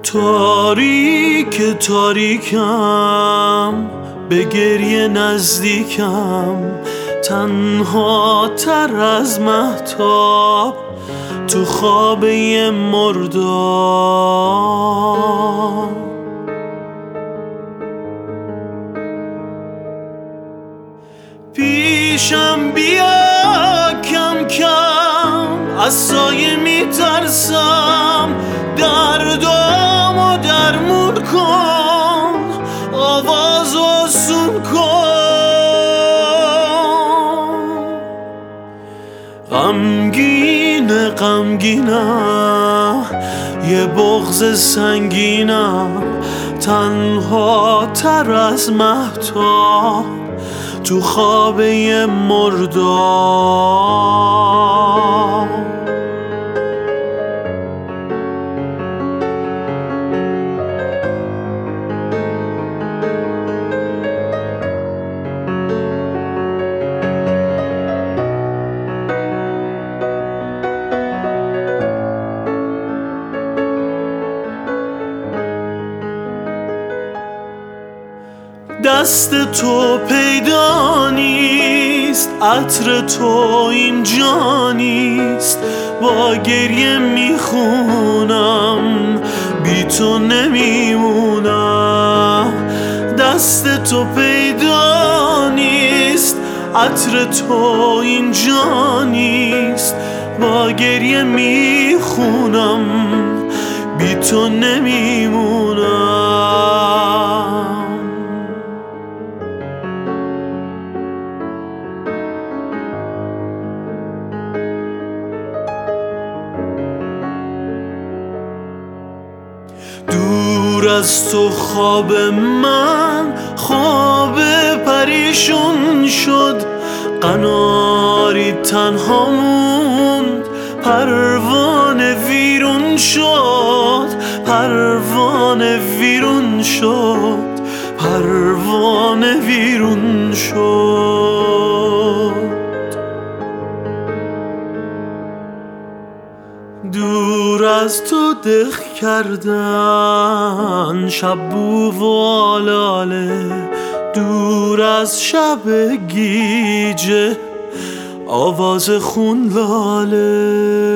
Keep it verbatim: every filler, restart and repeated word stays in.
تاریک تاریکم، به گریه نزدیکم، تنها تر از مهتاب تو خواب یه مرداب. پیشم بیا کم کم، از سایه میترسم، دردامو درمون کن، آواز آسون کن. غمگین غمگینم، یه بغض سنگینم، تنها تر از مهتاب تو خواب یه مرداب. دست تو پیدا نیست، عطر تو اینجا نیست، با گریه میخونم، بی تو نمیمونم. دست تو پیدا نیست، عطر تو اینجا نیست، با گریه میخونم، بی تو نمیمونم. دور از تو خواب من خواب پریشون شد، قناری تنها موند، پروانه ویرون شد، پروانه ویرون شد، پروانه ویرون شد. دور از تو دق کردن شب بو و آلاله، دور از شب گیجه آواز خون لاله.